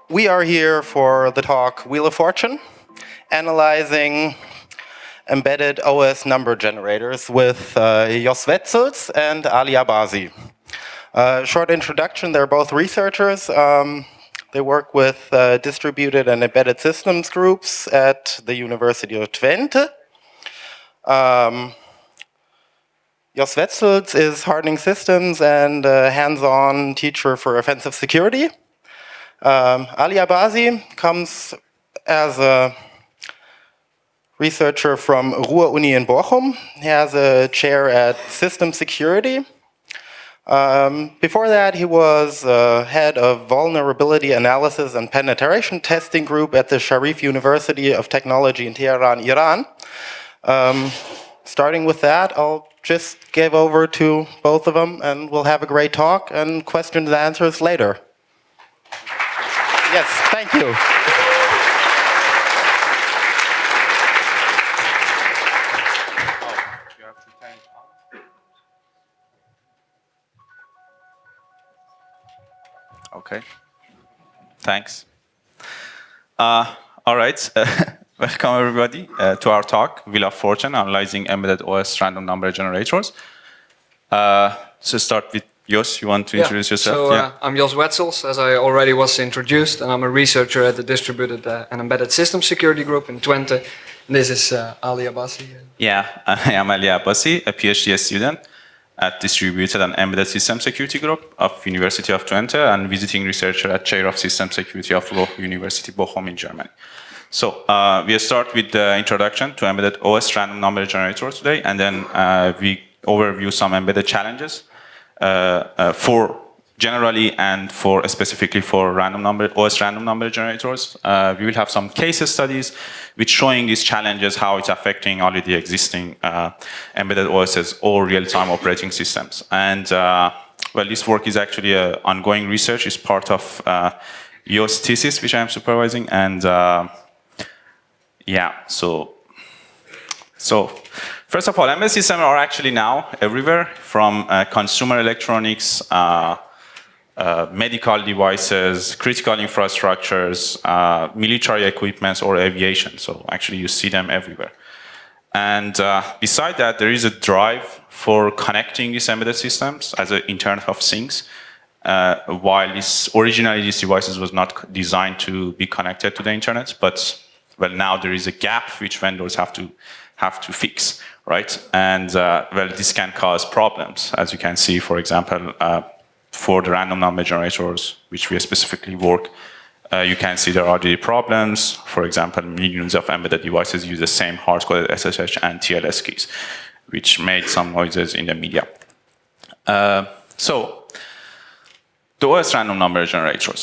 we are here for the talk Wheel of Fortune, analyzing embedded OS number generators with Jos Wetzels and Ali Abazi. Short introduction, they're both researchers. They work with distributed and embedded systems groups at the University of Twente. Jos Wetzels is hardening systems and a hands-on teacher for offensive security. Ali Abazi comes as a researcher from Ruhr-Uni in Bochum. He has a chair at System Security. Before that, he was head of Vulnerability Analysis and Penetration Testing Group at the Sharif University of Technology in Tehran, Iran. Starting with that, I'll just give over to both of them, and we'll have a great talk and questions and answers later. Yes, thank you. Okay, thanks. All right, welcome everybody to our talk, Wheel of Fortune, analyzing embedded OS random number generators. So start with Jos, you want to introduce yourself? So I'm Jos Wetzels, as I already was introduced, and I'm a researcher at the Distributed and Embedded System Security Group in Twente. And this is Ali Abazi. Yeah, I am Ali Abazi, a PhD student at Distributed and Embedded System Security Group of University of Twente and visiting researcher at Chair of System Security of Ruhr University Bochum in Germany. So we'll start with the introduction to embedded OS random number generators today, and then we overview some embedded challenges for generally and for specifically for OS random number generators. We will have some case studies which showing these challenges, how it's affecting already existing embedded OSs or real-time operating systems. And well, this work is actually an ongoing research. It's part of Jos' thesis, which I'm supervising. And yeah, so first of all, embedded systems are actually now everywhere, from consumer electronics, medical devices, critical infrastructures, military equipments, or aviation. So actually you see them everywhere. And beside that, there is a drive for connecting these embedded systems as an Internet of Things. While originally these devices was not designed to be connected to the Internet, but well, now there is a gap which vendors have to fix, right? And well, this can cause problems, as you can see, for example, for the random number generators, which we specifically work, you can see there are already problems. For example, millions of embedded devices use the same hard-coded SSH and TLS keys, which made some noises in the media. So, the OS random number generators.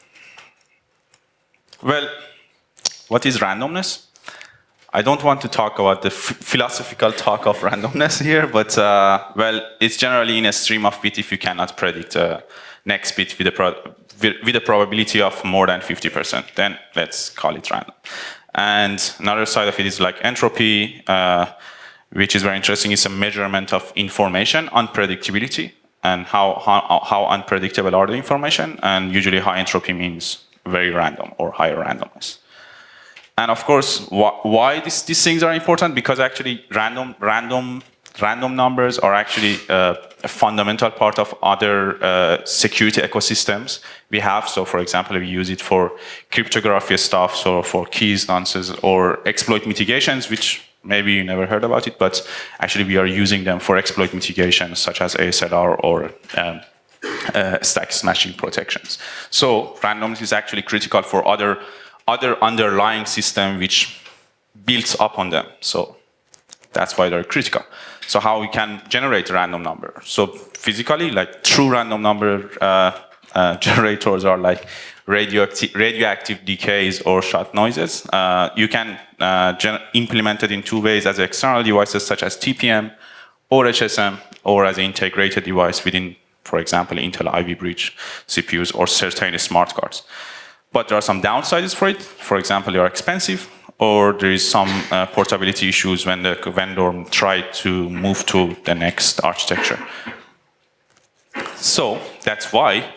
Well, what is randomness? I don't want to talk about the philosophical talk of randomness here, but well, it's generally in a stream of bit if you cannot predict the next bit with a probability of more than 50%, then let's call it random. And another side of it is like entropy, which is very interesting. It's a measurement of information, unpredictability, and how unpredictable are the information, and usually high entropy means very random or higher randomness. And of course, why these things are important? Because actually random numbers are actually a fundamental part of other security ecosystems we have. So for example, we use it for cryptography stuff, so for keys, nonces, or exploit mitigations, which maybe you never heard about it, but actually we are using them for exploit mitigation, such as ASLR or stack smashing protections. So randomness is actually critical for other underlying system which builds up on them. So that's why they're critical. So how we can generate a random number? So physically, like true random number generators are like radioactive decays or shot noises. You can implement it in two ways: as external devices such as TPM or HSM, or as an integrated device within, for example, Intel Ivy Bridge CPUs or certain smart cards. But there are some downsides for it. For example, they are expensive, or there is some portability issues when the vendor tried to move to the next architecture. So that's why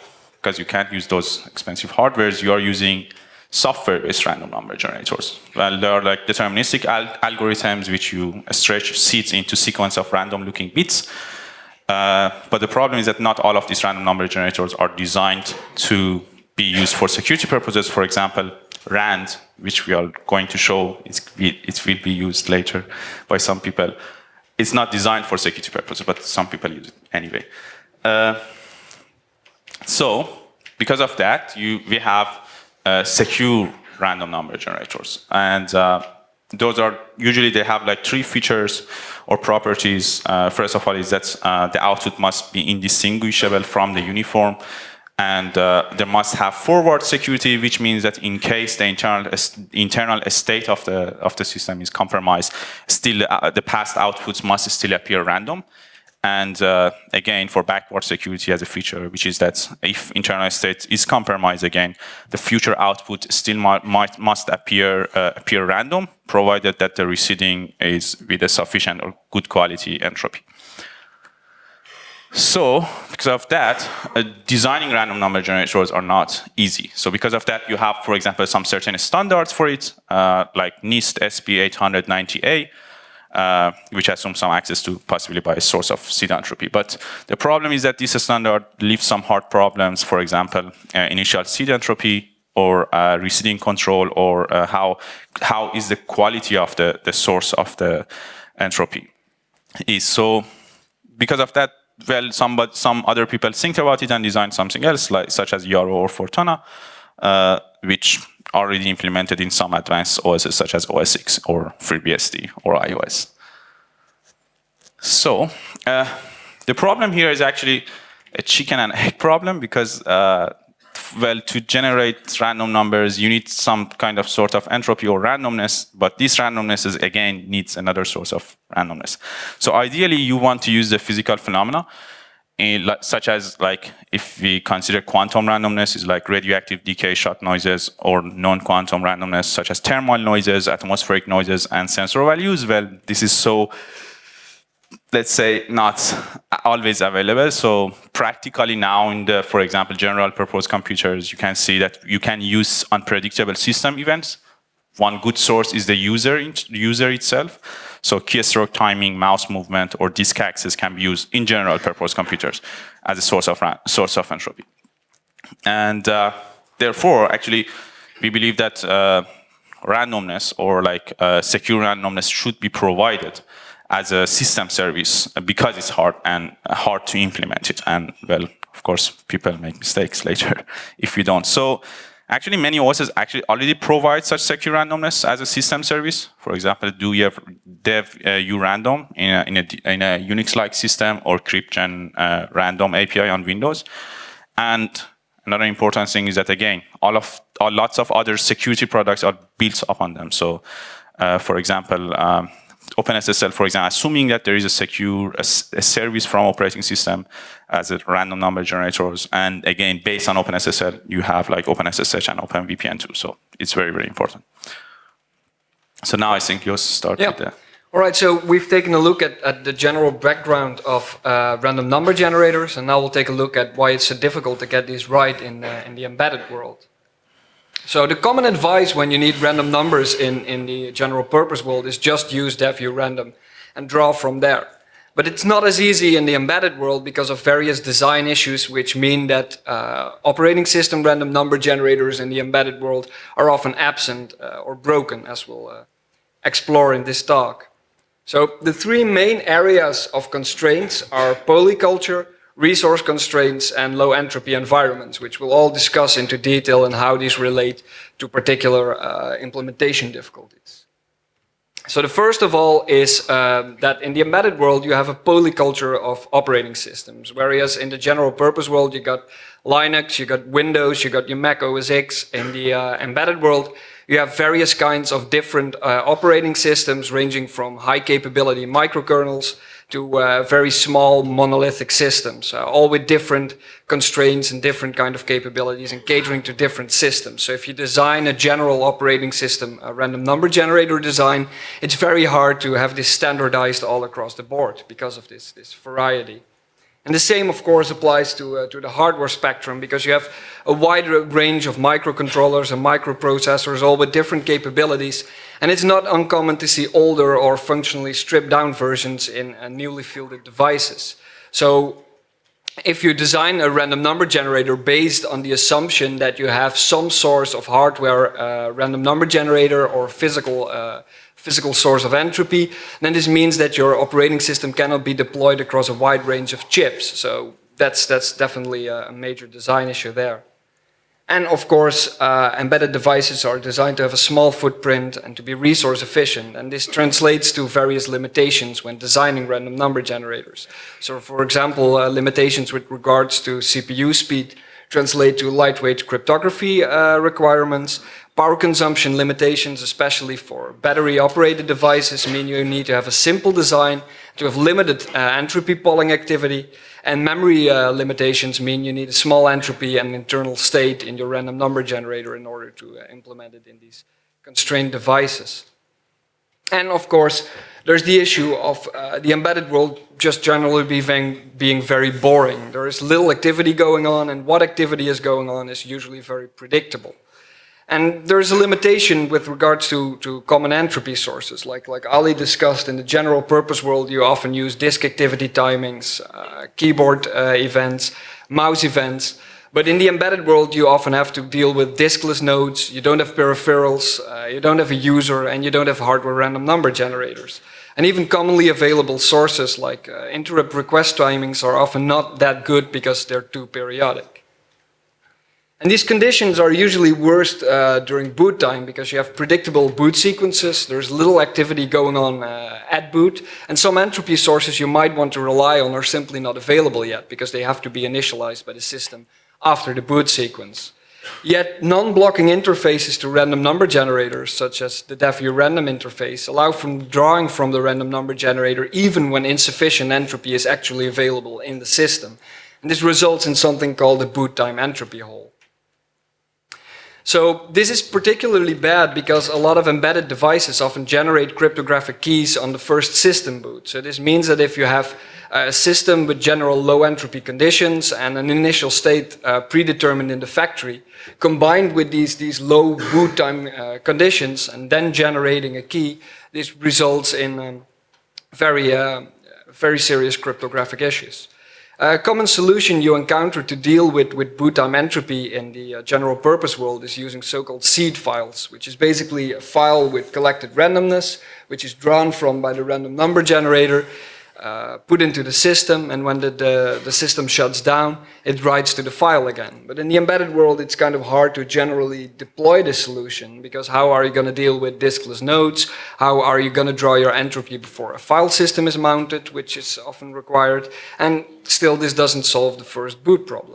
because you can't use those expensive hardwares, you are using software-based random number generators. Well, there are like deterministic algorithms which you stretch seeds into sequence of random-looking bits. But the problem is that not all of these random number generators are designed to be used for security purposes. For example, RAND, which we are going to show, it will be used later by some people. It's not designed for security purposes, but some people use it anyway. So, because of that, we have secure random number generators. And those are, usually they have like 3 features or properties. First of all is that the output must be indistinguishable from the uniform. And they must have forward security, which means that in case the internal state of the system is compromised, still the past outputs must still appear random. And again, for backward security as a feature, which is that if internal state is compromised again, the future output still must appear random, provided that the reseeding is with a sufficient or good quality entropy. So, because of that, designing random number generators are not easy. So because of that, you have, for example, some certain standards for it, like NIST SP890A, which assumes some access to possibly by a source of seed entropy. But the problem is that this standard leaves some hard problems, for example, initial seed entropy or reseeding control, or how is the quality of the source of the entropy is. So because of that, well, some other people think about it and design something else, like such as Yarrow or Fortuna, which already implemented in some advanced OSs such as OS X or FreeBSD or iOS. So the problem here is actually a chicken and egg problem, because well, to generate random numbers, you need some kind of sort of entropy or randomness, but this randomness is, again, needs another source of randomness. So ideally, you want to use the physical phenomena, such as, like, if we consider quantum randomness is like radioactive decay shot noises, or non-quantum randomness, such as thermal noises, atmospheric noises, and sensor values. Well, this is so, let's say, not always available. So practically now in the, for example, general purpose computers, you can see that you can use unpredictable system events. One good source is the user itself. So keystroke timing, mouse movement, or disk access can be used in general purpose computers as a source of entropy. And therefore, actually, we believe that randomness, or like secure randomness, should be provided as a system service, because it's hard to implement it. And, well, of course, people make mistakes later if you don't. So actually, many OSs actually already provide such secure randomness as a system service. For example, dev urandom in a Unix-like system, or CryptGen random API on Windows. And another important thing is that, again, lots of other security products are built upon them. So, for example, OpenSSL, for example, assuming that there is a service from operating system as a random number generators, and again, based on OpenSSL, you have like OpenSSH and OpenVPN too. So it's very, very important. So now I think you'll start with that. All right, so we've taken a look at the general background of random number generators, and now we'll take a look at why it's so difficult to get these right in the embedded world. So the common advice when you need random numbers in the general purpose world is just use dev-urandom and draw from there. But it's not as easy in the embedded world because of various design issues, which mean that operating system random number generators in the embedded world are often absent or broken, as we'll explore in this talk. So the 3 main areas of constraints are polyculture, resource constraints, and low entropy environments, which we'll all discuss into detail and how these relate to particular implementation difficulties. So the first of all is that in the embedded world you have a polyculture of operating systems, whereas in the general purpose world you got Linux, you got Windows, you got your Mac OS X. In the embedded world you have various kinds of different operating systems, ranging from high capability microkernels to very small monolithic systems, all with different constraints and different kind of capabilities and catering to different systems. So if you design a general operating system, a random number generator design, it's very hard to have this standardized all across the board because of this variety. And the same, of course, applies to the hardware spectrum, because you have a wide range of microcontrollers and microprocessors, all with different capabilities. And it's not uncommon to see older or functionally stripped down versions in newly fielded devices. So if you design a random number generator based on the assumption that you have some source of hardware random number generator or physical source of entropy, then this means that your operating system cannot be deployed across a wide range of chips. So that's definitely a major design issue there. And of course, embedded devices are designed to have a small footprint and to be resource efficient. And this translates to various limitations when designing random number generators. So for example, limitations with regards to CPU speed translate to lightweight cryptography requirements. Power consumption limitations, especially for battery-operated devices, mean you need to have a simple design, to have limited entropy polling activity, and memory limitations mean you need a small entropy and internal state in your random number generator in order to implement it in these constrained devices. And of course, there's the issue of the embedded world just generally being very boring. There is little activity going on, and what activity is going on is usually very predictable. And there's a limitation with regards to common entropy sources. Like Ali discussed, in the general purpose world, you often use disk activity timings, keyboard events, mouse events. But in the embedded world, you often have to deal with diskless nodes, you don't have peripherals, you don't have a user, and you don't have hardware random number generators. And even commonly available sources like interrupt request timings are often not that good because they're too periodic. And these conditions are usually worst during boot time, because you have predictable boot sequences, there's little activity going on at boot, and some entropy sources you might want to rely on are simply not available yet, because they have to be initialized by the system after the boot sequence. Yet non-blocking interfaces to random number generators, such as the DEFU random interface, allow from drawing from the random number generator even when insufficient entropy is actually available in the system. And this results in something called a boot time entropy hole. So this is particularly bad because a lot of embedded devices often generate cryptographic keys on the first system boot. So this means that if you have a system with general low entropy conditions and an initial state predetermined in the factory, combined with these low boot time conditions and then generating a key, this results in very serious cryptographic issues. A common solution you encounter to deal with boot time entropy in the general purpose world is using so-called seed files, which is basically a file with collected randomness, which is drawn from by the random number generator, put into the system, and when the system shuts down, it writes to the file again. But in the embedded world, it's kind of hard to generally deploy this solution, because how are you going to deal with diskless nodes? How are you going to draw your entropy before a file system is mounted, which is often required? And still, this doesn't solve the first boot problem.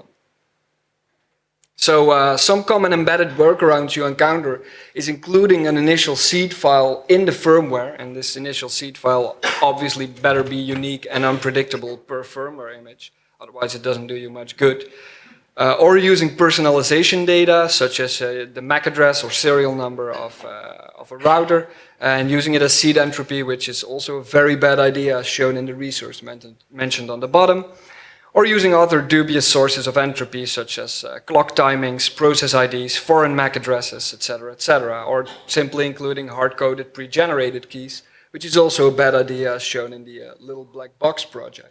So some common embedded workarounds you encounter is including an initial seed file in the firmware, and this initial seed file obviously better be unique and unpredictable per firmware image, otherwise it doesn't do you much good. Or using personalization data, such as the MAC address or serial number of a router, and using it as seed entropy, which is also a very bad idea, as shown in the resource mentioned on the bottom. Or using other dubious sources of entropy, such as clock timings, process IDs, foreign MAC addresses, etc., or simply including hard-coded pre-generated keys, which is also a bad idea, as shown in the Little Black Box project.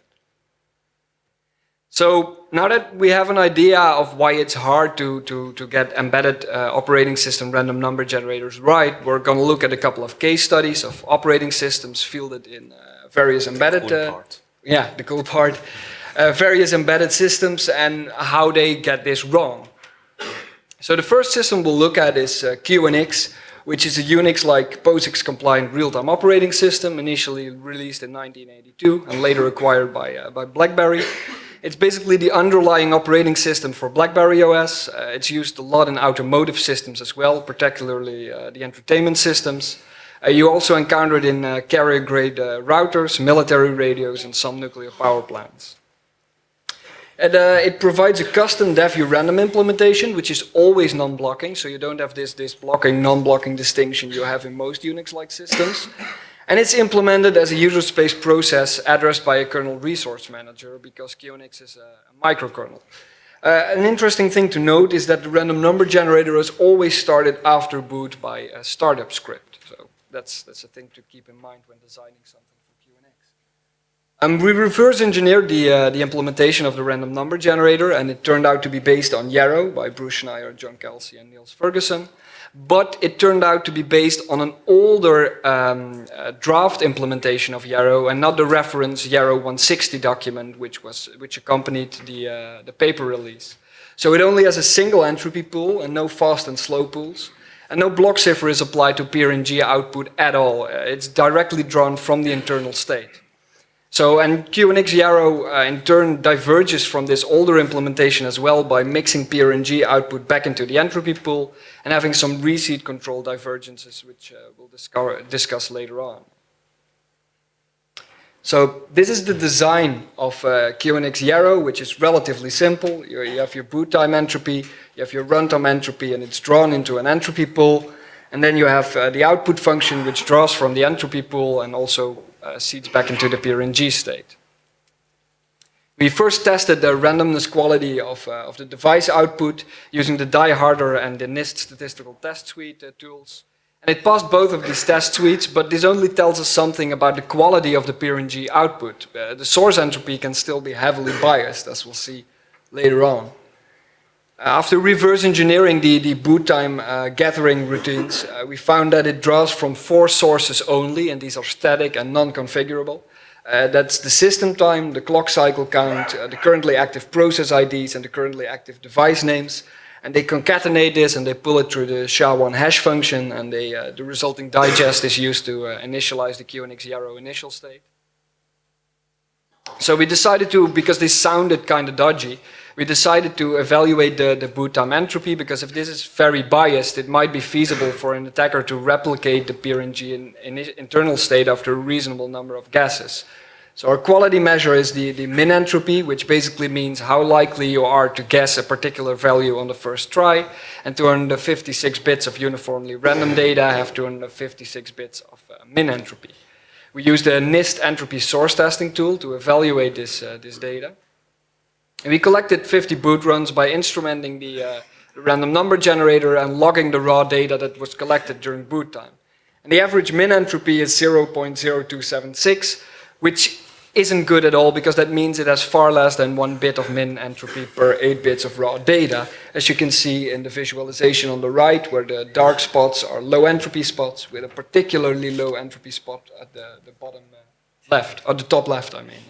So now that we have an idea of why it's hard to get embedded operating system random number generators right, we're going to look at a couple of case studies of operating systems fielded in various embedded... The cool part. Yeah, the cool part. Various embedded systems and how they get this wrong. So the first system we'll look at is QNX, which is a Unix-like POSIX compliant real-time operating system, initially released in 1982 and later acquired by BlackBerry. It's basically the underlying operating system for BlackBerry OS. It's used a lot in automotive systems as well, particularly the entertainment systems. You also encounter it in carrier-grade routers, military radios, and some nuclear power plants. And it provides a custom DEFU random implementation, which is always non-blocking, so you don't have this blocking, non-blocking distinction you have in most Unix-like systems. And it's implemented as a user space process addressed by a kernel resource manager because QNX is a microkernel. An interesting thing to note is that the random number generator is always started after boot by a startup script. So that's a thing to keep in mind when designing something for QNX. We reverse engineered the implementation of the random number generator, and it turned out to be based on Yarrow by Bruce Schneier, John Kelsey, and Niels Ferguson. But it turned out to be based on an older draft implementation of Yarrow and not the reference Yarrow 160 document which accompanied the paper release. So it only has a single entropy pool and no fast and slow pools. And no block cipher is applied to PRNG output at all. It's directly drawn from the internal state. So, and QNX Yarrow in turn diverges from this older implementation as well by mixing PRNG output back into the entropy pool and having some reseed control divergences, which we'll discuss later on. So this is the design of QNX Yarrow, which is relatively simple. You have your boot time entropy, you have your runtime entropy, and it's drawn into an entropy pool. And then you have the output function, which draws from the entropy pool and also seeds back into the PRNG state. We first tested the randomness quality of the device output using the Die-Harder and the NIST statistical test suite tools. And it passed both of these test suites, but this only tells us something about the quality of the PRNG output. The source entropy can still be heavily biased, as we'll see later on. After reverse engineering the boot time gathering routines, we found that it draws from 4 sources only, and these are static and non-configurable. That's the system time, the clock cycle count, the currently active process IDs, and the currently active device names. And they concatenate this and they pull it through the SHA-1 hash function, and the resulting digest is used to initialize the QNX Yarrow initial state. So we decided to, because this sounded kind of dodgy, we decided to evaluate the boot time entropy, because if this is very biased, it might be feasible for an attacker to replicate the PRNG internal state after a reasonable number of guesses. So our quality measure is the min entropy, which basically means how likely you are to guess a particular value on the first try. And 256 bits of uniformly random data have 256 bits of min entropy. We used the NIST entropy source testing tool to evaluate this data. And we collected 50 boot runs by instrumenting the random number generator and logging the raw data that was collected during boot time. And the average min entropy is 0.0276, which isn't good at all, because that means it has far less than 1 bit of min entropy per 8 bits of raw data, as you can see in the visualization on the right, where the dark spots are low entropy spots, with a particularly low entropy spot at the bottom left, or the top left, I mean.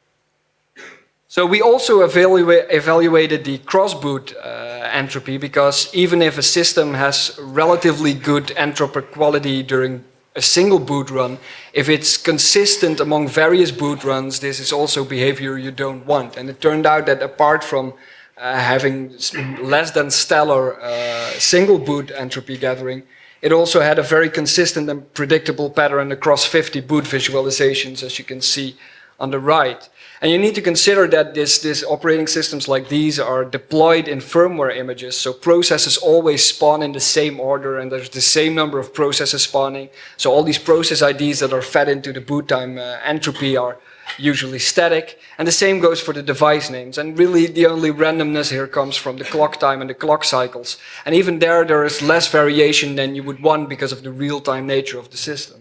So we also evaluated the cross-boot entropy, because even if a system has relatively good entropic quality during a single boot run, if it's consistent among various boot runs, this is also behavior you don't want. And it turned out that apart from having less than stellar single boot entropy gathering, it also had a very consistent and predictable pattern across 50 boot visualizations, as you can see on the right. And you need to consider that these operating systems like these are deployed in firmware images, so processes always spawn in the same order, and there's the same number of processes spawning. So all these process IDs that are fed into the boot time entropy are usually static, and the same goes for the device names. And really the only randomness here comes from the clock time and the clock cycles. And even there is less variation than you would want because of the real-time nature of the system.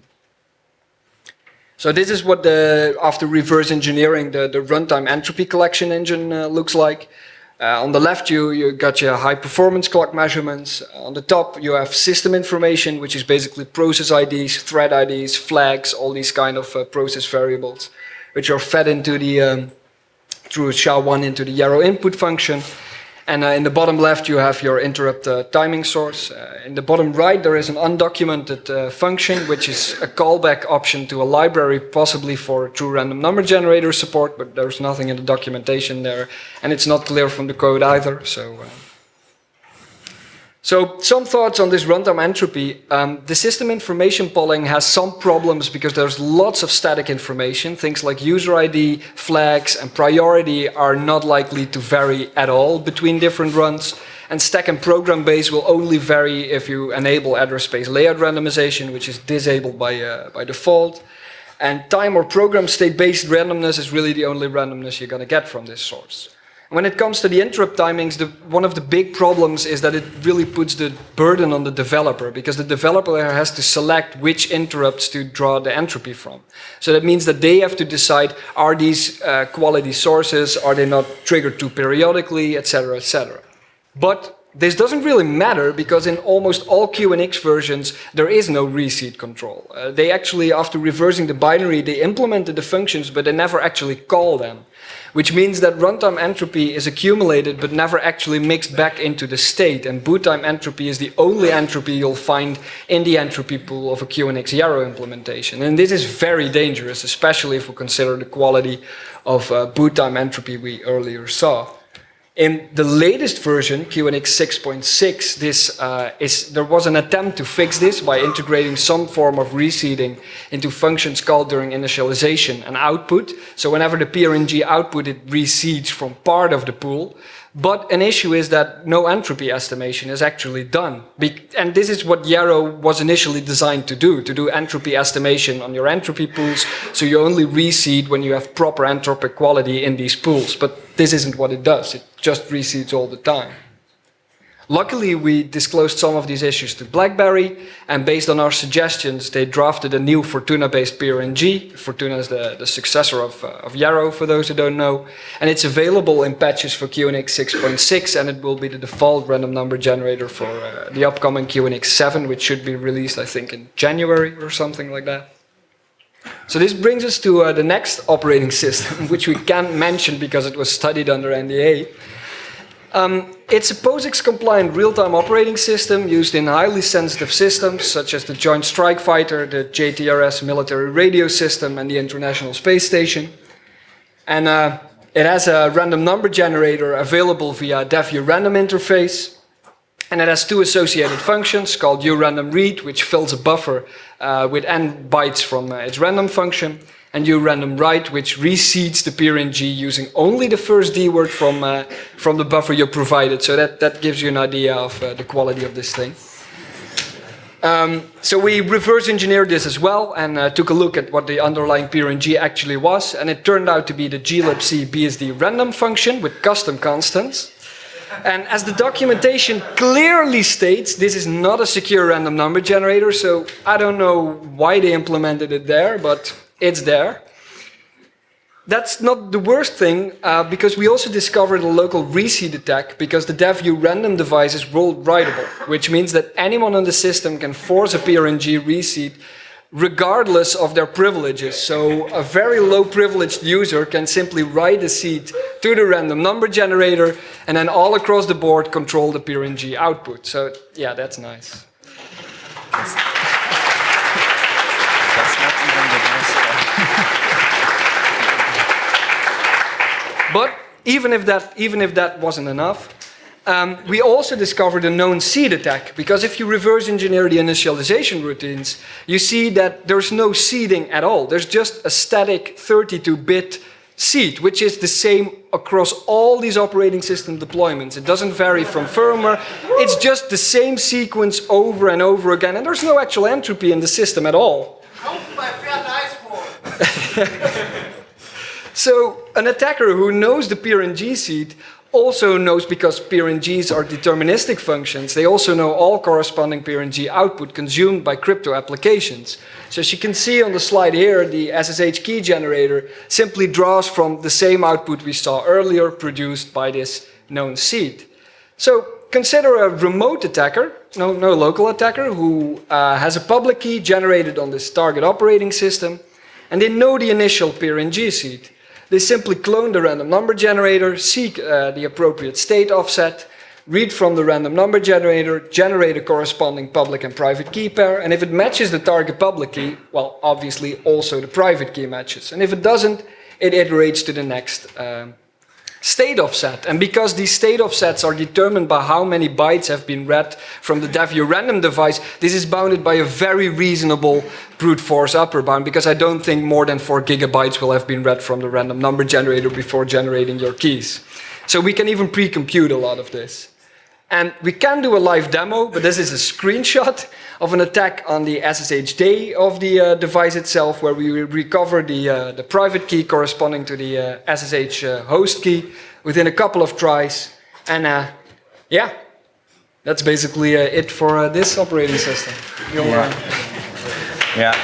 So this is what, after reverse engineering, the runtime entropy collection engine looks like. On the left, you got your high performance clock measurements. On the top, you have system information, which is basically process IDs, thread IDs, flags, all these kind of process variables, which are fed into through SHA-1 into the Yarrow input function. And in the bottom left, you have your interrupt timing source. In the bottom right, there is an undocumented function, which is a callback option to a library, possibly for true random number generator support, but there's nothing in the documentation there, and it's not clear from the code either. So some thoughts on this runtime entropy. The system information polling has some problems because there's lots of static information. Things like user ID, flags, and priority are not likely to vary at all between different runs. And stack and program base will only vary if you enable address space layout randomization, which is disabled by default. And time or program state-based randomness is really the only randomness you're going to get from this source. When it comes to the interrupt timings, one of the big problems is that it really puts the burden on the developer, because the developer has to select which interrupts to draw the entropy from. So that means that they have to decide, are these quality sources, are they not triggered too periodically, etc., etc. But this doesn't really matter, because in almost all QNX versions, there is no reseed control. They actually, after reversing the binary, they implemented the functions, but they never actually call them. Which means that runtime entropy is accumulated but never actually mixed back into the state, and boot time entropy is the only entropy you'll find in the entropy pool of a QNX Yarrow implementation. And this is very dangerous, especially if we consider the quality of boot time entropy we earlier saw. In the latest version, QNX 6.6, there was an attempt to fix this by integrating some form of reseeding into functions called during initialization and output. So whenever the PRNG output, it reseeds from part of the pool. But an issue is that no entropy estimation is actually done. And this is what Yarrow was initially designed to do entropy estimation on your entropy pools, so you only reseed when you have proper entropic quality in these pools. But this isn't what it does. It just reseeds all the time. Luckily, we disclosed some of these issues to BlackBerry, and based on our suggestions, they drafted a new Fortuna-based PRNG. Fortuna is the successor of Yarrow, for those who don't know. And it's available in patches for QNX 6.6, and it will be the default random number generator for the upcoming QNX 7, which should be released, I think, in January or something like that. So this brings us to the next operating system, which we can't mention because it was studied under NDA. It's a POSIX-compliant real-time operating system used in highly sensitive systems, such as the Joint Strike Fighter, the JTRS military radio system, and the International Space Station. And it has a random number generator available via dev-urandom interface. And it has two associated functions called uRandomRead, which fills a buffer with n bytes from its random function, and uRandomWrite, which reseeds the PRNG using only the first D word from the buffer you provided. So that gives you an idea of the quality of this thing. So we reverse engineered this as well and took a look at what the underlying PRNG actually was, and it turned out to be the glibc BSD random function with custom constants. And as the documentation clearly states, this is not a secure random number generator, so I don't know why they implemented it there, but it's there. That's not the worst thing, because we also discovered a local reseed attack, because the dev-urandom device is world writable, which means that anyone on the system can force a PRNG reseed regardless of their privileges. So a very low privileged user can simply write a seed to the random number generator and then all across the board control the PRNG output. So yeah, that's nice. That's not even the best. But even if that wasn't enough, we also discovered a known seed attack, because if you reverse engineer the initialization routines, you see that there's no seeding at all. There's just a static 32-bit seed, which is the same across all these operating system deployments. It doesn't vary from firmware. It's just the same sequence over and over again, and there's no actual entropy in the system at all. So an attacker who knows the PRNG seed also knows, because PRNGs are deterministic functions, they also know all corresponding PRNG output consumed by crypto applications. So as you can see on the slide here, the SSH key generator simply draws from the same output we saw earlier produced by this known seed. So consider a remote attacker, no local attacker, who has a public key generated on this target operating system, and they know the initial PRNG seed. They simply clone the random number generator, seek the appropriate state offset, read from the random number generator, generate a corresponding public and private key pair, and if it matches the target public key, well, obviously also the private key matches. And if it doesn't, it iterates to the next state offset. And because these state offsets are determined by how many bytes have been read from the dev-urandom device, this is bounded by a very reasonable brute force upper bound, because I don't think more than 4 gigabytes will have been read from the random number generator before generating your keys. So we can even pre-compute a lot of this. And we can do a live demo, but this is a screenshot of an attack on the SSH day of the device itself, where we recover the private key corresponding to the SSH host key within a couple of tries. And yeah, that's basically it for this operating system. Yeah.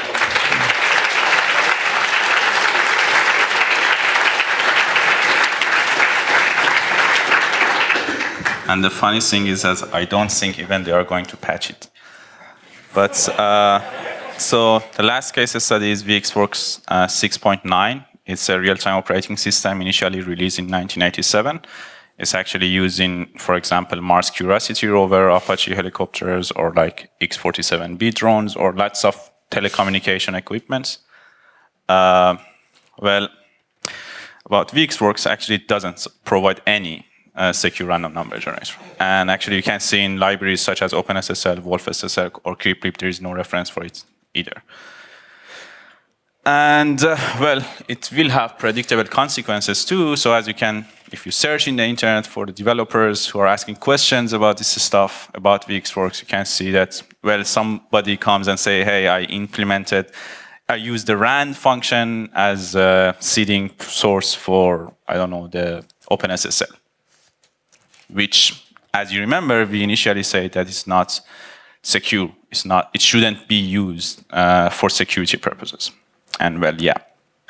And the funny thing is that I don't think even they are going to patch it. But so the last case study is VxWorks 6.9. It's a real-time operating system initially released in 1987. It's actually used in, for example, Mars Curiosity rover, Apache helicopters, or like X-47B drones, or lots of telecommunication equipment. Well, about VxWorks, actually it doesn't provide any secure random number generator. And actually you can see in libraries such as OpenSSL, WolfSSL, or CryptLib, there is no reference for it either. And well, it will have predictable consequences too. So as you can, if you search in the internet for the developers who are asking questions about this stuff, about VxWorks, you can see that, well, somebody comes and say, hey, I used the rand function as a seeding source for, I don't know, the OpenSSL. Which, as you remember, we initially said that it's not secure. It shouldn't be used for security purposes. And well, yeah.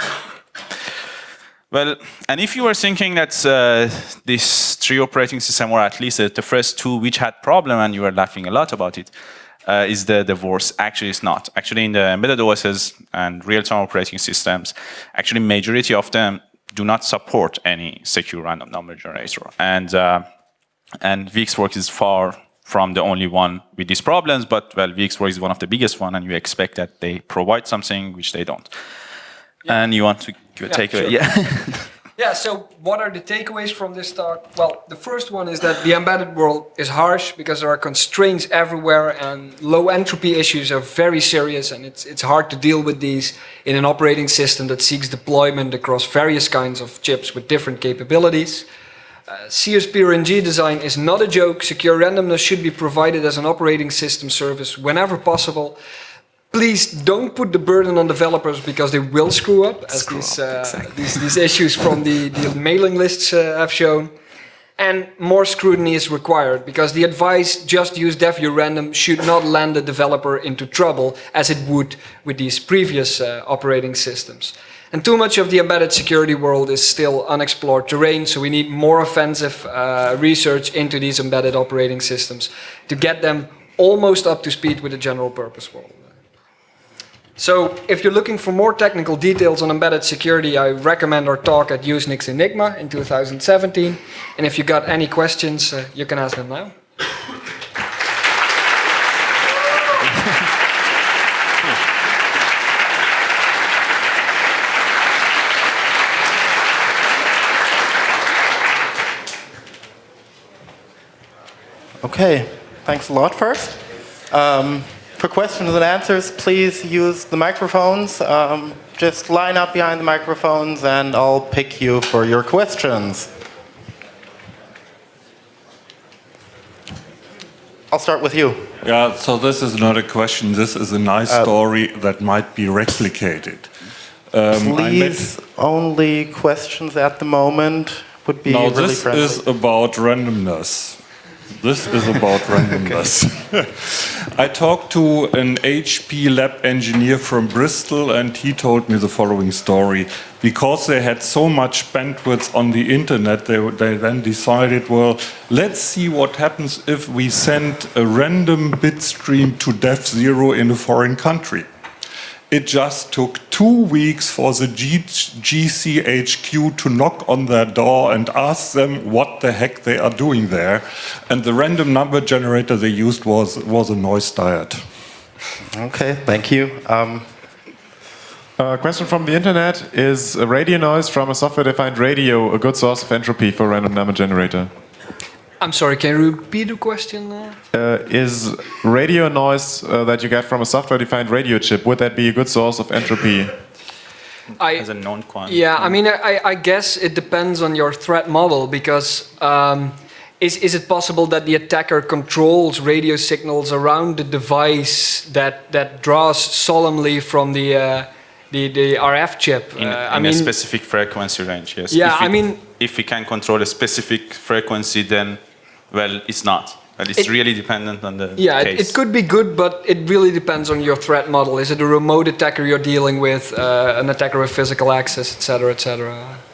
Well, and if you were thinking that these three operating systems, or at least the first two which had problem, and you were laughing a lot about it, is the worst. Actually, it's not. Actually, in the embedded OSs and real-time operating systems, actually majority of them do not support any secure random number generator. And VxWorks is far from the only one with these problems, but well, VxWorks is one of the biggest one, and you expect that they provide something which they don't. Yeah. And you want to give a takeaway? Sure. Yeah. Yeah, so what are the takeaways from this talk? Well, the first one is that the embedded world is harsh because there are constraints everywhere, and low entropy issues are very serious, and it's hard to deal with these in an operating system that seeks deployment across various kinds of chips with different capabilities. CSP-RNG design is not a joke. Secure randomness should be provided as an operating system service whenever possible. Please don't put the burden on developers because they will screw up, as these issues from the mailing lists have shown. And more scrutiny is required because the advice, just use dev.urandom, should not land the developer into trouble as it would with these previous operating systems. And too much of the embedded security world is still unexplored terrain, so we need more offensive research into these embedded operating systems to get them almost up to speed with the general purpose world. So if you're looking for more technical details on embedded security, I recommend our talk at Usenix Enigma in 2017. And if you got any questions, you can ask them now. Okay, thanks a lot first. For questions and answers, please use the microphones. Just line up behind the microphones and I'll pick you for your questions. I'll start with you. Yeah, so this is not a question, this is a nice story that might be replicated. Please, only questions at the moment would be really friendly. This is about randomness. This is about randomness. I talked to an HP lab engineer from Bristol, and he told me the following story. Because they had so much bandwidth on the internet, they then decided, well, let's see what happens if we send a random bit stream to dev0 in a foreign country. It just took 2 weeks for the GCHQ to knock on their door and ask them what the heck they are doing there. And the random number generator they used was a noise diode. Okay, thank you. A question from the internet: is a radio noise from a software-defined radio a good source of entropy for a random number generator? I'm sorry, can you repeat the question? Is radio noise that you get from a software-defined radio chip, would that be a good source of entropy? As a non-quant. Yeah, I mean, I guess it depends on your threat model because is it possible that the attacker controls radio signals around the device that draws solemnly from the RF chip? In a specific frequency range, yes. Yeah, if we can control a specific frequency, then, well, it's not. But it's really dependent on the case. It could be good, but it really depends on your threat model. Is it a remote attacker you're dealing with, an attacker with physical access, etc., etc.?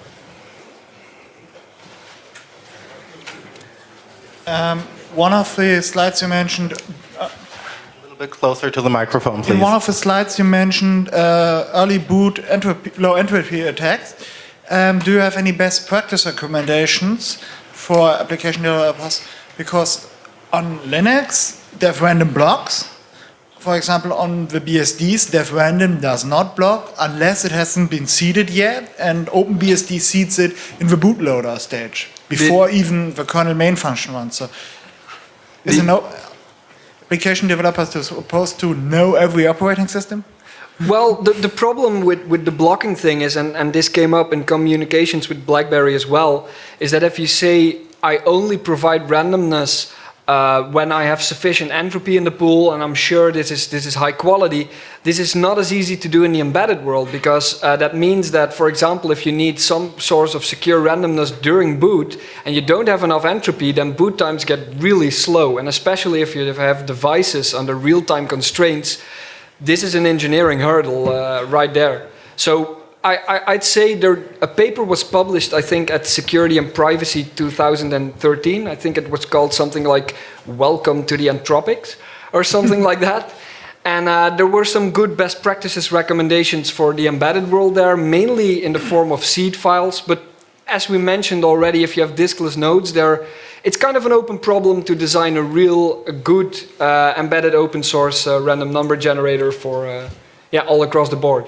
One of the slides you mentioned. A little bit closer to the microphone, please. In one of the slides you mentioned early boot low entropy attacks. Do you have any best practice recommendations for application developers? Because on Linux, they have random blocks. For example, on the BSDs, dev random does not block unless it hasn't been seeded yet, and OpenBSD seeds it in the bootloader stage before even the kernel main function runs. So, is an application developer supposed to know every operating system? Well, the problem with the blocking thing is, and this came up in communications with BlackBerry as well, is that if you say, I only provide randomness when I have sufficient entropy in the pool and I'm sure this is high quality, this is not as easy to do in the embedded world, because that means that, for example, if you need some source of secure randomness during boot and you don't have enough entropy, then boot times get really slow. And especially if you have devices under real-time constraints, this is an engineering hurdle right there. So I'd say a paper was published, I think, at Security and Privacy 2013. I think it was called something like Welcome to the Anthropics or something like that. And there were some good best practices recommendations for the embedded world there, mainly in the form of seed files. But as we mentioned already, if you have diskless nodes there, it's kind of an open problem to design a good embedded open source random number generator for all across the board.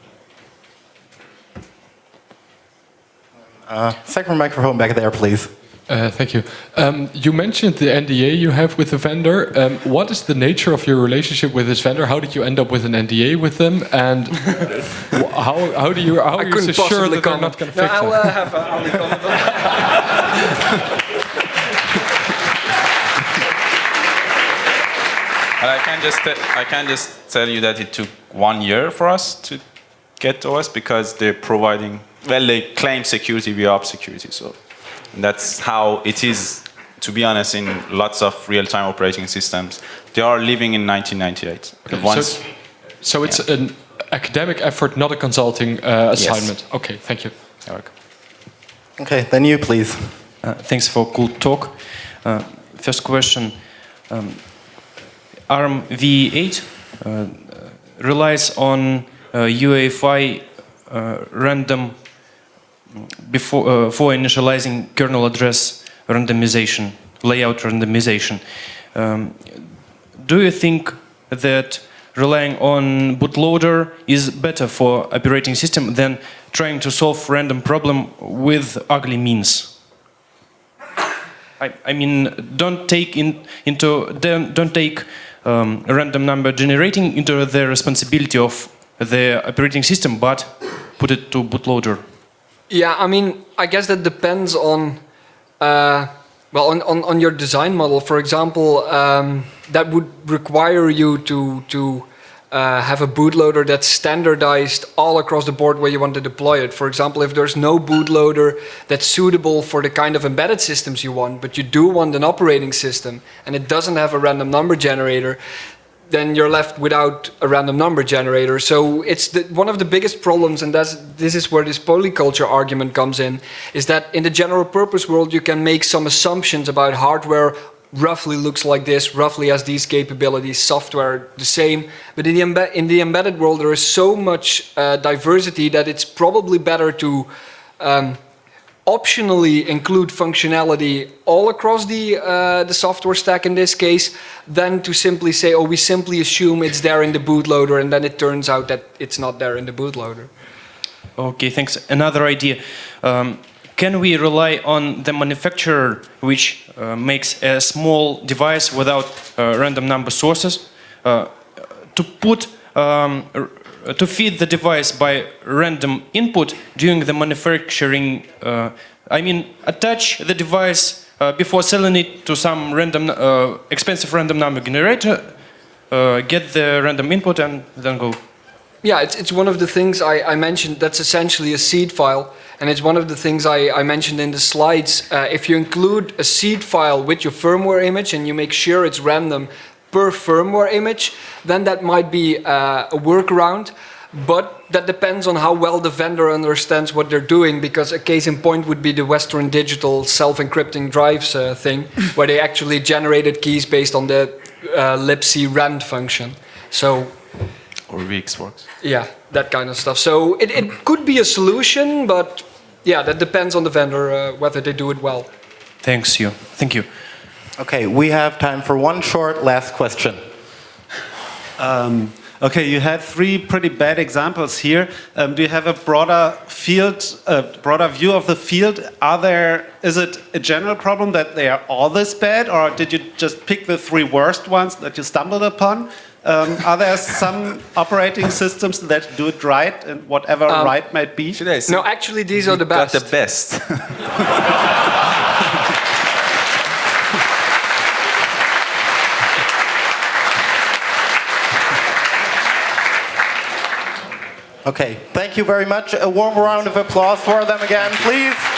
Second microphone back there, please. Thank you. You mentioned the NDA you have with the vendor. What is the nature of your relationship with this vendor? How did you end up with an NDA with them? And how are you so sure that they're not going to fix it? I'll have Ali comment on that. But I can just tell you that it took 1 year for us to get OS, because they're providing, well, they claim security via op security. So that's how it is, to be honest, in lots of real-time operating systems. They are living in 1998. Okay, so it's an academic effort, not a consulting assignment. Yes. Okay, thank you. You're welcome. Okay, then you, please. Thanks for cool talk. First question. ARM v8 relies on UEFI random for initializing kernel address randomization, layout randomization. Do you think that relying on bootloader is better for operating system than trying to solve random problem with ugly means? I mean, don't take random number generating into the responsibility of the operating system, but put it to bootloader. Yeah, I mean, I guess that depends on on your design model. For example, that would require you to have a bootloader that's standardized all across the board where you want to deploy it. For example, if there's no bootloader that's suitable for the kind of embedded systems you want, but you do want an operating system and it doesn't have a random number generator, then you're left without a random number generator. So it's one of the biggest problems, and this is where this polyculture argument comes in, is that in the general purpose world you can make some assumptions about hardware roughly looks like this, roughly has these capabilities, software the same. But in the embedded world there is so much diversity that it's probably better to optionally include functionality all across the software stack in this case, than to simply say, oh, we simply assume it's there in the bootloader and then it turns out that it's not there in the bootloader. Okay, thanks. Another idea. Can we rely on the manufacturer which makes a small device without random number sources to feed the device by random input during the manufacturing? I mean, attach the device before selling it to some random, expensive random number generator, get the random input and then go. Yeah, it's one of the things I mentioned. That's essentially a seed file, and it's one of the things I mentioned in the slides. If you include a seed file with your firmware image and you make sure it's random per firmware image, then that might be a workaround. But that depends on how well the vendor understands what they're doing, because a case in point would be the Western Digital self-encrypting drives thing, where they actually generated keys based on the libc rand function. So. Or VxWorks. Yeah, that kind of stuff. So it could be a solution, but yeah, that depends on the vendor whether they do it well. Thank you. Okay, we have time for one short last question. Okay, you had 3 pretty bad examples here. Do you have a broader view of the field? Is it a general problem that they are all this bad, or did you just pick the 3 worst ones that you stumbled upon? Are there some operating systems that do it right, and whatever right might be? Should I say? No, actually, these are the best. The best. Okay, thank you very much. A warm round of applause for them again, please.